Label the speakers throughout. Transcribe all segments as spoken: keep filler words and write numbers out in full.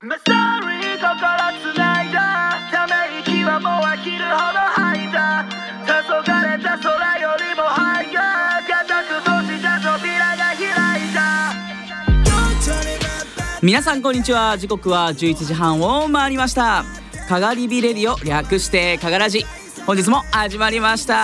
Speaker 1: My story 心つないだため息はもう飽きるほど吐いた黄昏れた空よりも灰が固く閉じた扉が開いた。
Speaker 2: 皆さんこんにちは。時刻はじゅういちじはんを回りました。かがりびレディオ略してかがラジ、本日も始まりました。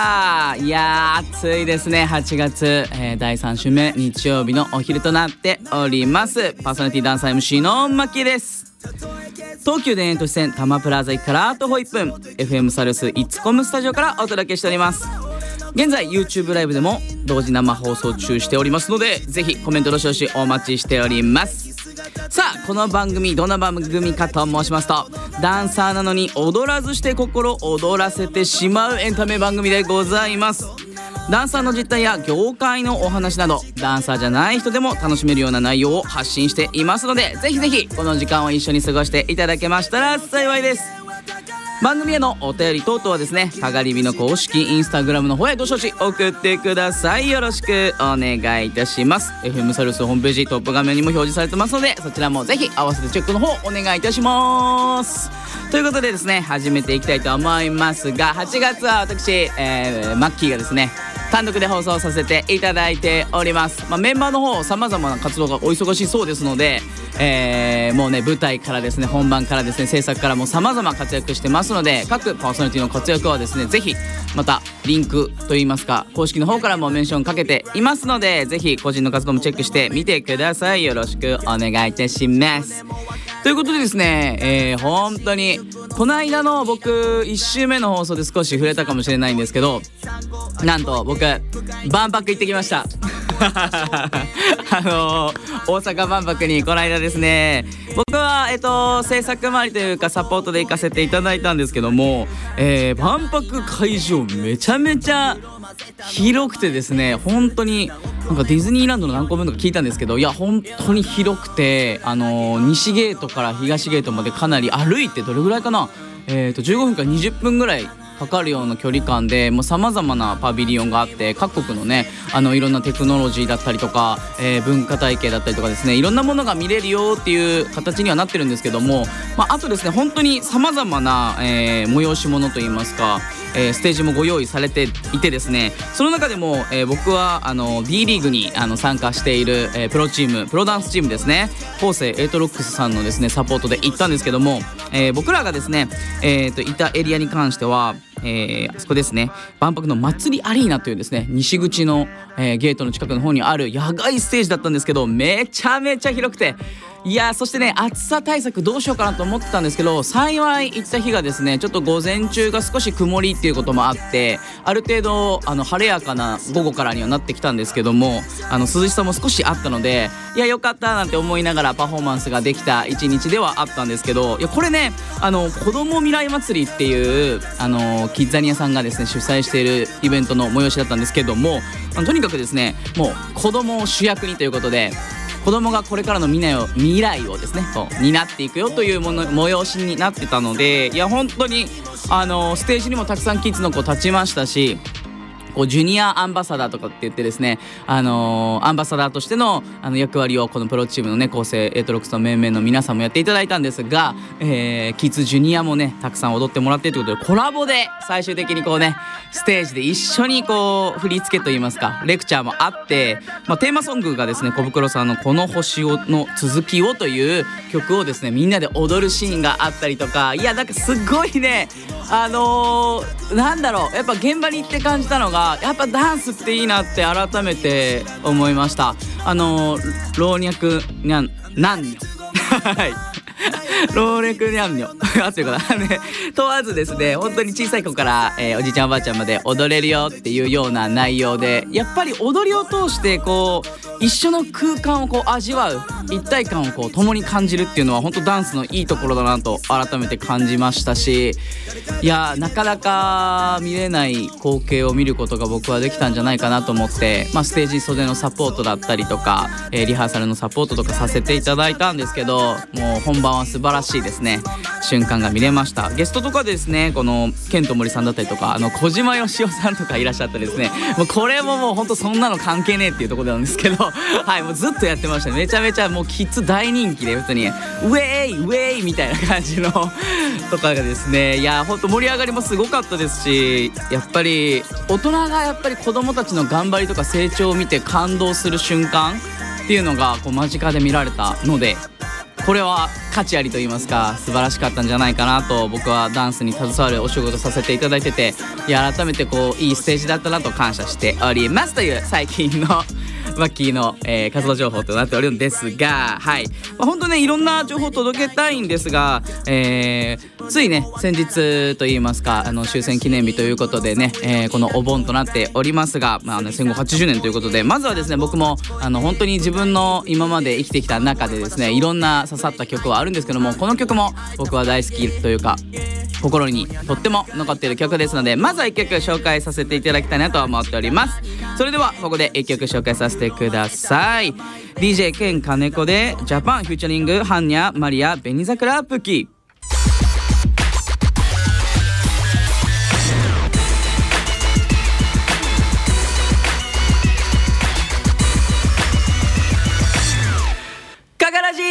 Speaker 2: いやー暑いですね。はちがつ、えー、だいさん週目日曜日のお昼となっております。パーソナリティダンサー エムシー のマッキーです。東急田園都市線多摩プラザ駅から徒歩いっぷん エフエム サルスイッツコムスタジオからお届けしております。現在 YouTube ライブでも同時生放送中しておりますので、ぜひコメントどしどしお待ちしております。さあこの番組どんな番組かと申しますと、ダンサーなのに踊らずして心躍らせてしまうエンタメ番組でございます。ダンサーの実態や業界のお話など、ダンサーじゃない人でも楽しめるような内容を発信していますので、ぜひぜひこの時間を一緒に過ごしていただけましたら幸いです。番組へのお便り等々はですね、かがりびの公式インスタグラムの方へどしどし送ってください。よろしくお願いいたします。 エフエム サルスホームページトップ画面にも表示されてますので、そちらもぜひ合わせてチェックの方お願いいたします。ということでですね、始めていきたいと思いますが、はちがつは私、えー、マッキーがですね単独で放送させていただいております。まあ、メンバーの方様々な活動がお忙しいそうですので、えー、もうね舞台からですね本番からですね制作からも様々活躍してますので、各パーソナリティの活躍はですねぜひまたリンクといいますか公式の方からもメンションかけていますので、ぜひ個人の活動もチェックしてみてください。よろしくお願いいたします。ということでですね、えー、本当にこの間の僕いち週目の放送で少し触れたかもしれないんですけど、なんと僕万博行ってきましたあのー、大阪万博にこの間ですね、僕はえっと制作周りというかサポートで行かせていただいたんですけども、えー、万博会場めちゃめちゃ広くてですね、本当になんかディズニーランドの何個分とか聞いたんですけど、いや本当に広くて、あのー、西ゲートから東ゲートまでかなり歩いてどれぐらいかな、えーとじゅうごふんからにじゅっぷんぐらいかかるような距離感で、もう様々なパビリオンがあって、各国のねあのいろんなテクノロジーだったりとか、えー、文化体系だったりとかですね、いろんなものが見れるよっていう形にはなってるんですけども、まあ、あとですね本当に様々な、えー、催し物といいますか、えー、ステージもご用意されていてですね、その中でも、えー、僕はあの D リーグにあの参加している、えー、プロチームプロダンスチームですね、後世エイトロックスさんのですねサポートで行ったんですけども、えー、僕らがですね、えー、といたエリアに関しては、えー、あそこですね、万博の祭りアリーナというですね西口の、えー、ゲートの近くの方にある野外ステージだったんですけど、めちゃめちゃ広くて、いやそしてね暑さ対策どうしようかなと思ってたんですけど、幸い行った日がですねちょっと午前中が少し曇りっていうこともあって、ある程度あの晴れやかな午後からにはなってきたんですけども、あの涼しさも少しあったので、いやよかったなんて思いながらパフォーマンスができた一日ではあったんですけど、いやこれねあの子ども未来祭りっていうあのキッザニアさんがですね主催しているイベントの催しだったんですけども、あのとにかくですねもう子供を主役にということで、子供がこれからの未来を未来をですねそう担っていくよというもの催しになってたので、いや本当にあのステージにもたくさんキッズの子立ちましたし、こうジュニアアンバサダーとかって言ってですね、あのー、アンバサダーとしての、あの役割をこのプロチームのね構成エイトロックスの面々の皆さんもやっていただいたんですが、えー、キッズジュニアもねたくさん踊ってもらってということで、コラボで最終的にこうねステージで一緒にこう振り付けといいますかレクチャーもあって、まあ、テーマソングがですね小袋さんのこの星をの続きをという曲をですねみんなで踊るシーンがあったりとか、いやなんかすごいねあのー、なんだろう、やっぱ現場に行って感じたのが、やっぱダンスっていいなって改めて思いました。あのー、老若にゃんなんにはい老若にゃんにょ合ってるかなね、問わずですね本当に小さい子から、えー、おじいちゃんおばあちゃんまで踊れるよっていうような内容で、やっぱり踊りを通してこう一緒の空間をこう味わう、一体感をこう共に感じるっていうのは本当ダンスのいいところだなと改めて感じましたし、いやなかなか見れない光景を見ることが僕はできたんじゃないかなと思って、まあ、ステージ袖のサポートだったりとか、えー、リハーサルのサポートとかさせていただいたんですけど、もう本番晩は素晴らしいですね瞬間が見れました。ゲストとかですね、このケントモリさんだったりとか、あの小島よしおさんとかいらっしゃってですね、もうこれももうほんとそんなの関係ねえっていうところなんですけどはいもうずっとやってましたね。めちゃめちゃもうキッズ大人気で普通にウェイウェイみたいな感じのとかがですね、いやほんと盛り上がりもすごかったですし、やっぱり大人がやっぱり子供たちの頑張りとか成長を見て感動する瞬間っていうのがこう間近で見られたので、これは価値ありと言いますか素晴らしかったんじゃないかなと、僕はダンスに携わるお仕事させていただいてて、いや改めてこういいステージだったなと感謝しておりますという最近のマッキーの、えー、活動情報となっておるんですが、はい、まあ、本当ねいろんな情報を届けたいんですが、えー、ついね先日といいますかあの終戦記念日ということでね、えー、このお盆となっておりますが、まあね、戦後はちじゅうねんということで、まずはですね僕もあの本当に自分の今まで生きてきた中でですねいろんな刺さった曲はあるんですけども、この曲も僕は大好きというか心にとっても残っている曲ですので、まずはいっきょく紹介させていただきたいなと思っております。それではここでいっきょく紹介させてください。 ディージェー ケン金子でジャパンフューチャリングハンニャマリア紅桜プキ。かがらじ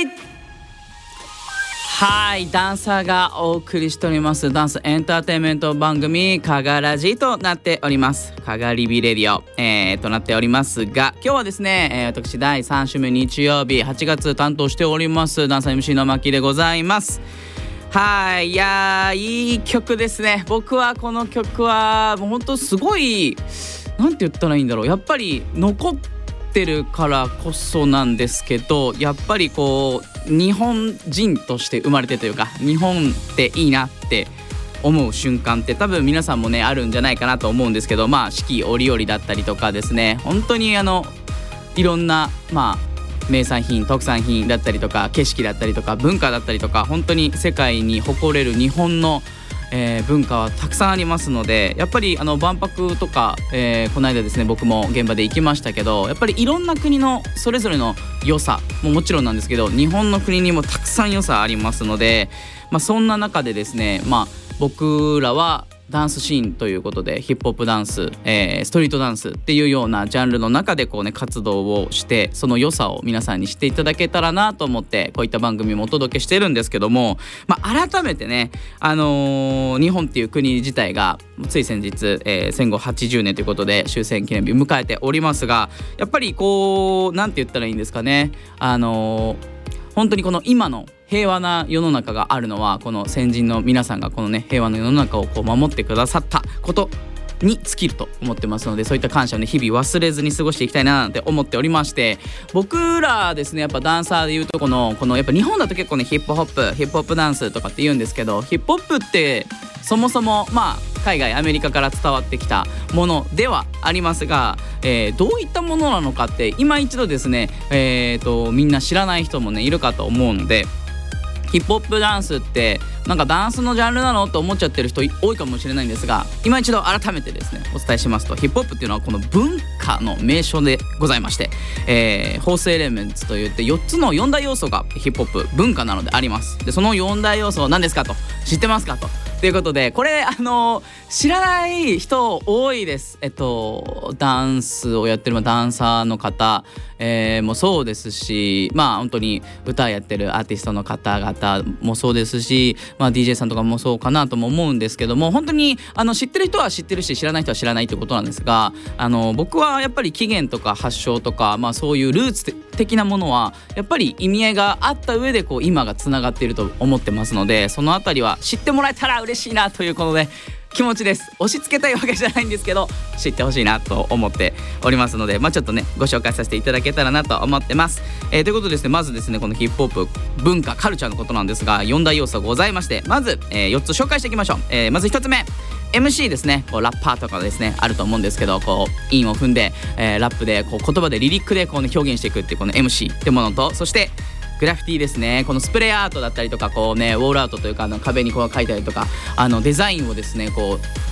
Speaker 2: はい、ダンサーがお送りしておりますダンスエンターテインメント番組かがらじとなっております。かがりびレディオ、えー、となっておりますが、今日はですね、えー、私だいさん週目日曜日はちがつ担当しておりますダンサー エムシー のまきでございます。はい、いやーいい曲ですね。僕はこの曲はもうほんとすごいなんて言ったらいいんだろう、やっぱり残ってるからこそなんですけど、やっぱりこう日本人として生まれてというか日本っていいなって思う瞬間って多分皆さんもねあるんじゃないかなと思うんですけど、まあ四季折々だったりとかですね、本当にあのいろんなまあ名産品特産品だったりとか景色だったりとか文化だったりとか、本当に世界に誇れる日本のえー、文化はたくさんありますので、やっぱりあの万博とか、えー、この間ですね僕も現場で行きましたけど、やっぱりいろんな国のそれぞれの良さももちろんなんですけど、日本の国にもたくさん良さありますので、まあ、そんな中でですね、まあ、僕らはダンスシーンということでヒップホップダンス、えー、ストリートダンスっていうようなジャンルの中でこうね活動をして、その良さを皆さんに知っていただけたらなと思ってこういった番組もお届けしてるんですけども、まあ、改めてね、あのー、日本っていう国自体がつい先日、えー、戦後はちじゅうねんということで終戦記念日迎えておりますが、やっぱりこうなんて言ったらいいんですかね、あのー本当にこの今の平和な世の中があるのはこの先人の皆さんがこのね平和の世の中をこう守ってくださったことに尽きると思ってますので、そういった感謝をね日々忘れずに過ごしていきたいななんて思っておりまして、僕らですねやっぱダンサーでいうとこのこのやっぱ日本だと結構ねヒップホップヒップホップダンスとかって言うんですけど、ヒップホップってそもそもまあ海外アメリカから伝わってきたものではありますが、えー、どういったものなのかって今一度ですね、えー、とみんな知らない人もねいるかと思うので、ヒップホップダンスってなんかダンスのジャンルなのと思っちゃってる人多いかもしれないんですが、今一度改めてですねお伝えしますと、ヒップホップっていうのはこの文化の名称でございまして、えー、フォースエレメンツといってよっつのよん大要素がヒップホップ文化なのであります。でそのよん大要素は何ですかと、知ってますかとということで、これあの知らない人多いです。えっとダンスをやってるダンサーの方、えー、もそうですし、まあ本当に歌やってるアーティストの方々もそうですし、まあ ディージェー さんとかもそうかなとも思うんですけども、本当にあの知ってる人は知ってるし知らない人は知らないということなんですが、あの僕はやっぱり起源とか発祥とか、まあそういうルーツ的なものはやっぱり意味合いがあった上でこう今がつながっていると思ってますので、そのあたりは知ってもらえたら嬉しいなということで気持ちです。押し付けたいわけじゃないんですけど知ってほしいなと思っておりますので、まあちょっとねご紹介させていただけたらなと思ってます。えー、ということでですね、まずですねこのヒップホップ文化カルチャーのことなんですが、よん大要素ございまして、まず、えー、よっつ紹介していきましょう。えー、まずひとつめ エムシー ですね。こうラッパーとかですねあると思うんですけど、こう韻を踏んで、えー、ラップでこう言葉でリリックでこう、ね、表現していくっていうこの エムシー ってものと、そしてグラフィティですね。このスプレーアートだったりとかこうねウォールアートというかあの壁にこう書いたりとかあのデザインをですねこう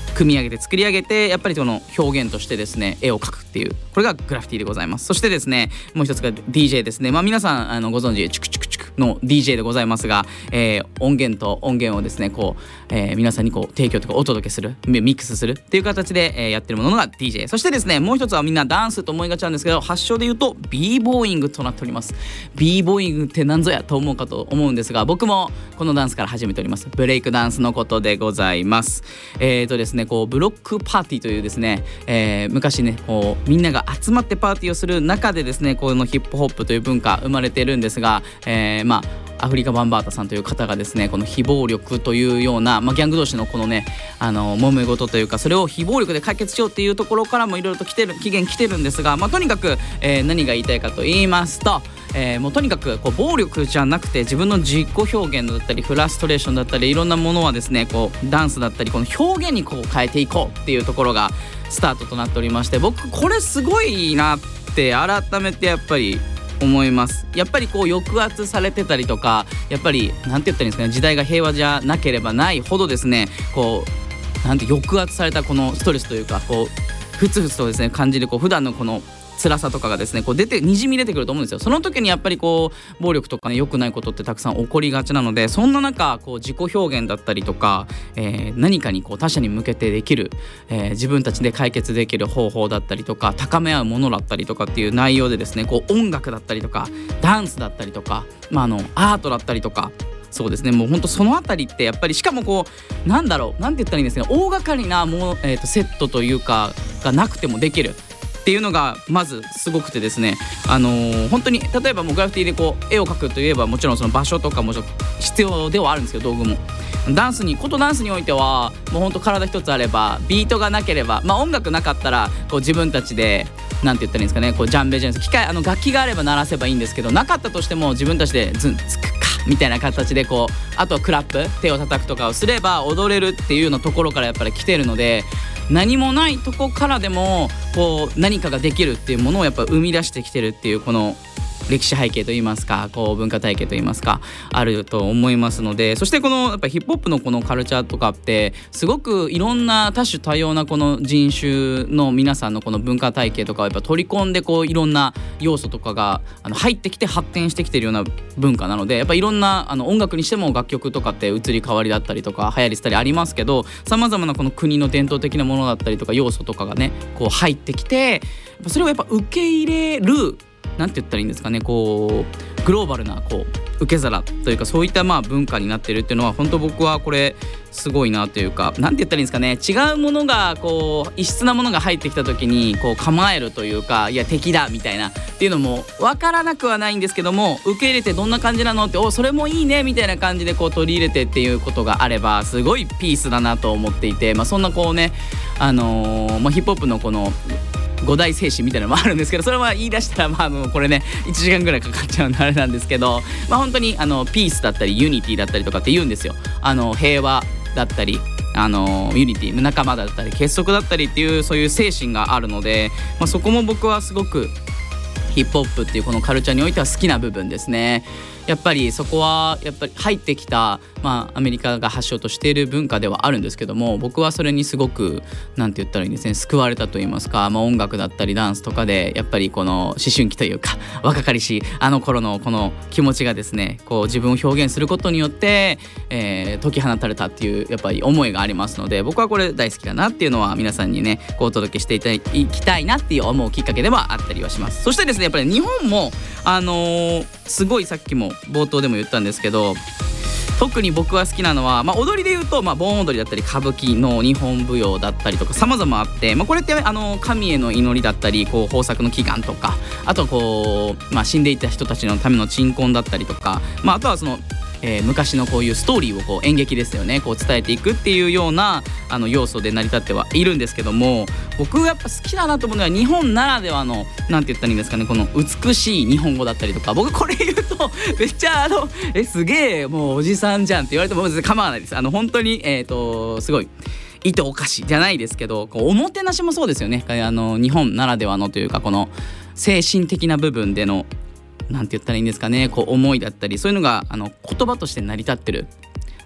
Speaker 2: 組み上げて作り上げてやっぱりその表現としてですね絵を描くっていう、これがグラフィティでございます。そしてですねもう一つが ディージェー ですね。まあ皆さんあのご存知チュクチュクチュクの ディージェー でございますが、えー、音源と音源をですねこう、えー、皆さんにこう提供とかお届けする、ミックスするっていう形で、えー、やってるものが ディージェー。 そしてですねもう一つはみんなダンスと思いがちなんですけど、発祥で言うと b ボーイングとなっております。 b ボーイングって何ぞやと思うかと思うんですが、僕もこのダンスから始めております。ブレイクダンスのことでございます。えーとですねこうブロックパーティーというですね、えー、昔ねこうみんなが集まってパーティーをする中でですねこのヒップホップという文化生まれているんですが、えー、まあアフリカ・バンバータさんという方がですねこの非暴力というような、まあ、ギャング同士のこのねあの揉め事というか、それを非暴力で解決しようっていうところからもいろいろと来てる期限来てるんですが、まあ、とにかく、えー、何が言いたいかと言いますと、えー、もうとにかくこう暴力じゃなくて自分の自己表現だったりフラストレーションだったりいろんなものはですねこうダンスだったりこの表現にこう変えていこうっていうところがスタートとなっておりまして、僕これすごいなって改めてやっぱり思います。やっぱりこう抑圧されてたりとか、やっぱりなんて言ったらいいんですかね、時代が平和じゃなければないほどですねこうなんて抑圧されたこのストレスというかこうふつふつとですね感じるこう普段のこの辛さとかがですねこう出てにじみ出てくると思うんですよ。その時にやっぱりこう暴力とかね良くないことってたくさん起こりがちなので、そんな中こう自己表現だったりとか、えー、何かにこう他者に向けてできる、えー、自分たちで解決できる方法だったりとか高め合うものだったりとかっていう内容でですねこう音楽だったりとかダンスだったりとか、まあ、あのアートだったりとか、そうですねもうほんとそのあたりってやっぱりしかもこうなんだろうなんて言ったらいいんですかね、大掛かりなもう、えーとセットというかがなくてもできるっていうのがまずすごくてですね、あのー、本当に例えばもうグラフィティでこう絵を描くといえばもちろんその場所とかも必要ではあるんですけど、道具もダンスにことダンスにおいてはもう本当体一つあればビートがなければ、まあ音楽なかったらこう自分たちでなんて言ったらいいんですかねこうジャンベジャンス機械あの楽器があれば鳴らせばいいんですけど、なかったとしても自分たちでズンツクカみたいな形でこうあとはクラップ手を叩くとかをすれば踊れるっていうようなところからやっぱり来てるので、何もないとこからでもこう何かができるっていうものをやっぱ生み出してきてるっていうこの歴史背景といいますかこう文化体系といいますかあると思いますので、そしてこのやっぱヒップホップのこのカルチャーとかってすごくいろんな多種多様なこの人種の皆さんのこの文化体系とかをやっぱ取り込んでこういろんな要素とかがあの入ってきて発展してきてるような文化なので、やっぱいろんなあの音楽にしても楽曲とかって移り変わりだったりとか流行りしたりありますけど、さまざまなこの国の伝統的なものだったりとか要素とかがねこう入ってきて、それをやっぱ受け入れるなんて言ったらいいんですかねこうグローバルなこう受け皿というかそういったまあ文化になってるっていうのは本当僕はこれすごいなというか、なんて言ったらいいんですかね、違うものがこう異質なものが入ってきた時にこう構えるというかいや敵だみたいなっていうのも分からなくはないんですけども、受け入れてどんな感じなのっておそれもいいねみたいな感じでこう取り入れてっていうことがあればすごいピースだなと思っていて、まあ、そんなこうねあのーまあ、ヒップホップのこの五大精神みたいなのもあるんですけど、それは言い出したらまあもうこれねいちじかんぐらいかかっちゃうのあれなんですけど、まあ本当にあのピースだったりユニティだったりとかって言うんですよ。あの平和だったりあのユニティ仲間だったり結束だったりっていうそういう精神があるので、まあ、そこも僕はすごくヒップホップっていうこのカルチャーにおいては好きな部分ですね。やっぱりそこはやっぱり入ってきた、まあ、アメリカが発祥としている文化ではあるんですけども、僕はそれにすごくなんて言ったらいいんですね救われたと言いますか、まあ、音楽だったりダンスとかでやっぱりこの思春期というか若かりしあの頃のこの気持ちがですねこう自分を表現することによって、えー、解き放たれたっていうやっぱり思いがありますので、僕はこれ大好きだなっていうのは皆さんにねこうお届けしていたいきたいなっていう思うきっかけではあったりはします。そしてですねやっぱり日本もあのー、すごいさっきも冒頭でも言ったんですけど、特に僕は好きなのは、まあ、踊りで言うと、まあ、盆踊りだったり歌舞伎の日本舞踊だったりとか様々あって、まあ、これってあの神への祈りだったりこう豊作の祈願とか、あとこう、まあ、死んでいった人たちのための鎮魂だったりとか、まあ、あとはそのえー、昔のこういうストーリーをこう演劇ですよねこう伝えていくっていうようなあの要素で成り立ってはいるんですけども、僕がやっぱ好きだなと思うのは日本ならではのなんて言ったらいいんですかねこの美しい日本語だったりとか、僕これ言うとめっちゃあのえすげえもうおじさんじゃんって言われても全然構わないです。あの本当にえっとすごい意図おかしじゃないですけど、こうおもてなしもそうですよね。あの日本ならではのというかこの精神的な部分でのなんて言ったらいいんですかねこう思いだったりそういうのがあの言葉として成り立ってる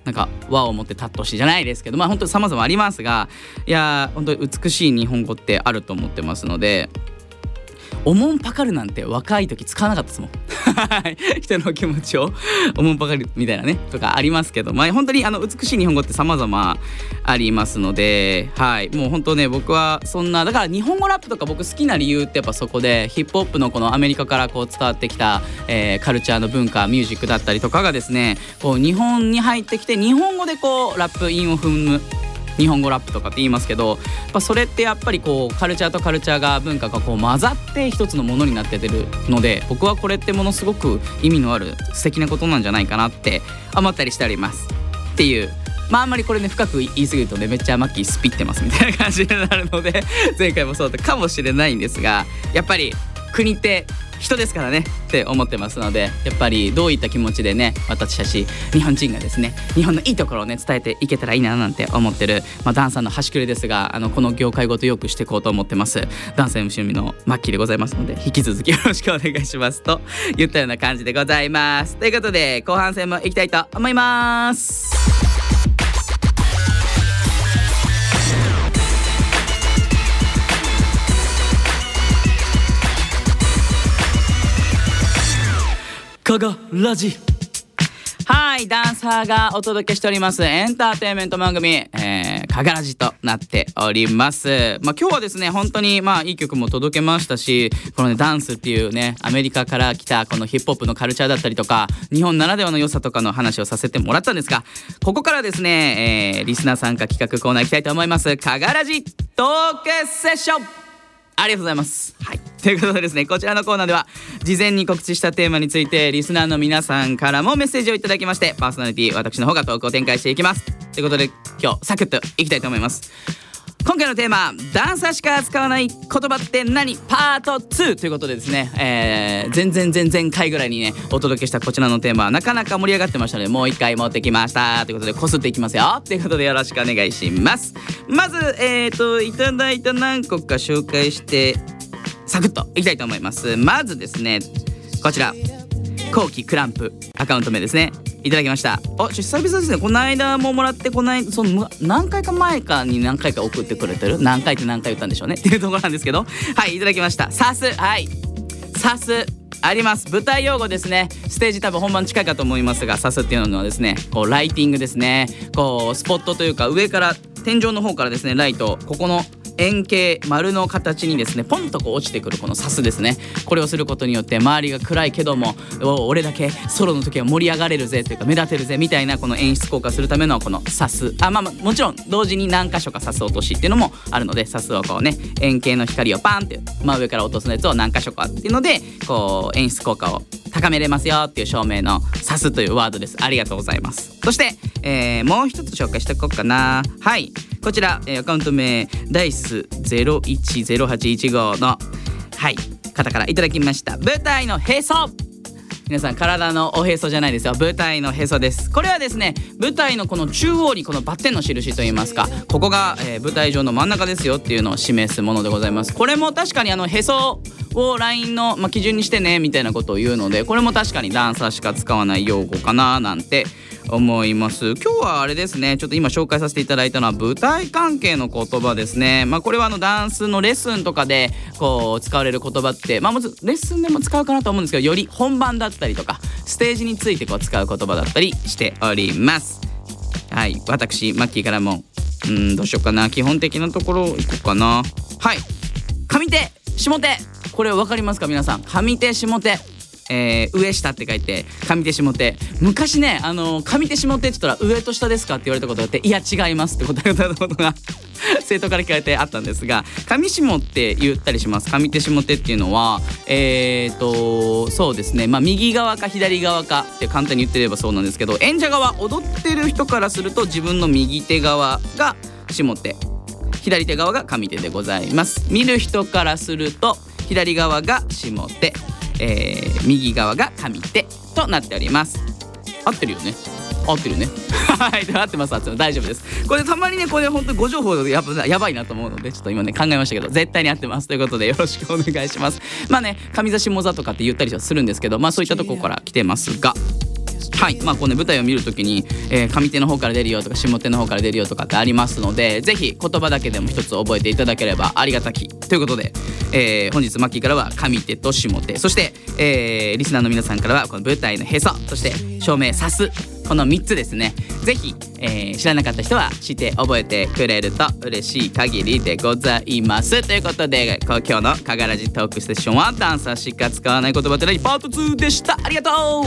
Speaker 2: なんか和をもって尊しじゃないですけど、まあ本当に様々ありますが、いや本当に美しい日本語ってあると思ってますので、おもんぱかるなんて若い時使わなかったですもん人の気持ちをおもんぱかるみたいなねとかありますけど、まあ本当にあの美しい日本語って様々ありますので、はいもう本当ね僕はそんなだから日本語ラップとか僕好きな理由ってやっぱそこで、ヒップホップのこのアメリカからこう伝わってきた、えー、カルチャーの文化ミュージックだったりとかがですね、こう日本に入ってきて日本語でこうラップ韻を踏む日本語ラップとかって言いますけど、やっぱそれってやっぱりこうカルチャーとカルチャーが文化がこう混ざって一つのものになって出るので、僕はこれってものすごく意味のある素敵なことなんじゃないかなって思ったりしておりますっていう。まああんまりこれね深く言い過ぎるとねめっちゃマッキースピってますみたいな感じになるので前回もそうだったかもしれないんですが、やっぱり国って人ですからねって思ってますので、やっぱりどういった気持ちでね私たち日本人がですね日本のいいところをね伝えていけたらいいななんて思ってる、まあ、ダンサーの端くれですが、あのこの業界ごとよくしていこうと思ってますダンス エムシー のマッキーでございますので、引き続きよろしくお願いしますと言ったような感じでございます。ということで後半戦もいきたいと思います。かがラジ、はいダンサーがお届けしておりますエンターテインメント番組、えー、かがラジとなっております。まあ今日はですね本当にまあいい曲も届けましたし、このねダンスっていうねアメリカから来たこのヒップホップのカルチャーだったりとか日本ならではの良さとかの話をさせてもらったんですが、ここからですね、えー、リスナー参加企画コーナーいきたいと思います。かがラジトークセッション、ありがとうございます。はいということでですね、こちらのコーナーでは事前に告知したテーマについてリスナーの皆さんからもメッセージをいただきまして、パーソナリティ私の方がトークを展開していきます。ということで今日サクッといきたいと思います。今回のテーマ、ダンサーしか使わない言葉って何パートツーということでですね、えー、前々前々回ぐらいにねお届けしたこちらのテーマはなかなか盛り上がってましたので、もう一回持ってきましたということでこすっていきますよということでよろしくお願いします。まずえーといただいた何個か紹介してサクッといきたいと思います。まずですねこちら後期クランプアカウント名ですね、いただきました。あ、ちょ久々ですね。この間ももらってこないその何回か前かに何回か送ってくれてる、何回って何回言ったんでしょうねっていうところなんですけど、はいいただきました。サス、はいサスあります。舞台用語ですね。ステージ多分本番近いかと思いますが、サスっていうのはですねこうライティングですね。こうスポットというか上から天井の方からですねライト、ここの円形丸の形にですねポンとこう落ちてくるこのサスですね。これをすることによって周りが暗いけども俺だけソロの時は盛り上がれるぜというか目立てるぜみたいなこの演出効果するためのこのサス、あまあまあもちろん同時に何箇所かサス落としっていうのもあるので、サスをこうね円形の光をパンって真上から落とすやつを何箇所かっていうのでこう演出効果を高めれますよっていう証明のサスというワードです。ありがとうございます。そして、えー、もう一つ紹介しておこうかな。はいこちら、えー、アカウント名ダイスゼロいちゼロはちいちごのはい方からいただきました。舞台のへそ、皆さん体のおへそじゃないですよ、舞台のへそです。これはですね舞台のこの中央にこのバッテンの印といいますか、ここが、えー、舞台上の真ん中ですよっていうのを示すものでございます。これも確かにあのへそをラインの、まあ、基準にしてねみたいなことを言うので、これも確かにダンサーしか使わない用語かななんて思います。今日はあれですね、ちょっと今紹介させていただいたのは舞台関係の言葉ですね。まあこれはあのダンスのレッスンとかでこう使われる言葉ってまあまずレッスンでも使うかなと思うんですけど、より本番だったりとかステージについてこう使う言葉だったりしております。はい私マッキーからもうーんどうしようかな、基本的なところいこうかな。はい上手下手、これ分かりますか皆さん。上手下手、えー、上下って書いて上手下手。昔ねあの上手下手って言ったら上と下ですかって言われたことがあって、いや違いますって答えたことが生徒から聞かれてあったんですが、上下って言ったりします。上手下手っていうのはえーとそうですね、まあ右側か左側かって簡単に言ってればそうなんですけど、演者側踊ってる人からすると自分の右手側が下手、左手側が上手でございます。見る人からすると左側が下手、えー、右側が上手となっております。合ってるよね、合ってるねはい合ってます、合ってます、大丈夫です。これたまにねこれ本当にご情報やばやばいなと思うのでちょっと今ね考えましたけど絶対に合ってますということでよろしくお願いします。まあね上座下座とかって言ったりはするんですけど、まあそういったところから来てますが、 はい、まあこの舞台を見るときに、えー、上手の方から出るよとか下手の方から出るよとかってありますので、ぜひ言葉だけでも一つ覚えていただければありがたきということで、えー、本日マッキーからは上手と下手、そして、えー、リスナーの皆さんからはこの舞台のへそ、そして照明さす、このみっつですね。ぜひ、えー、知らなかった人は知って覚えてくれると嬉しい限りでございます。ということで今日のかがらじトークステーションはダンサーしか使わない言葉って何パートツーでした。ありがとう。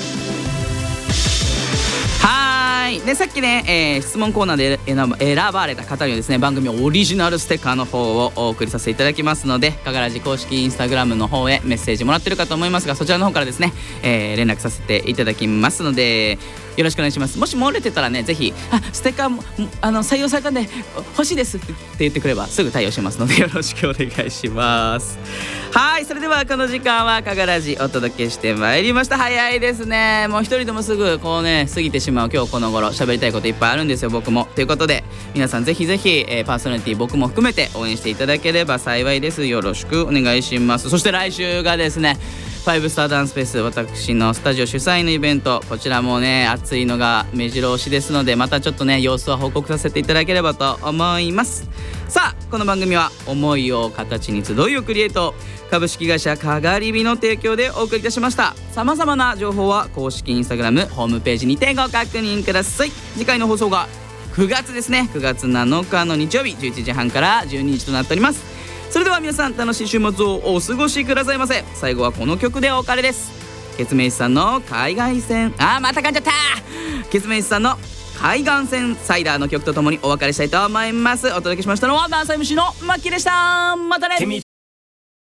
Speaker 2: はーい。でさっきね、えー、質問コーナーで選ばれた方にはですね、番組オリジナルステッカーの方をお送りさせていただきますので、かがらじ公式インスタグラムの方へメッセージもらってるかと思いますが、そちらの方からですね、えー、連絡させていただきますのでよろしくお願いします。もし漏れてたらね、ぜひあステッカーもあの採用されたんで欲しいですって言ってくればすぐ対応しますのでよろしくお願いします。はい、それではこの時間はかがらじお届けしてまいりました。早いですね。もう一人でもすぐこうね過ぎてしまう今日この頃、喋りたいこといっぱいあるんですよ僕も。ということで皆さんぜひぜひ、えー、パーソナリティ僕も含めて応援していただければ幸いです。よろしくお願いします。そして来週がですねファイブスターダンスフェス、私のスタジオ主催のイベント、こちらもね熱いのが目白押しですので、またちょっとね様子を報告させていただければと思います。さあこの番組は思いを形に集いをクリエイト、株式会社かがりびの提供でお送りいたしました。さまざまな情報は公式インスタグラムホームページにてご確認ください。次回の放送がくがつですね。くがつなのかの日曜日じゅういちじはんからじゅうにじとなっております。それでは皆さん楽しい週末をお過ごしくださいませ。最後はこの曲でお別れです。ケツメイシさんの海岸線、あーまた噛んじゃった。ケツメイシさんの海岸線サイダーの曲とともにお別れしたいと思います。お届けしましたのはダンサー エムシー のマッキーでした。またね。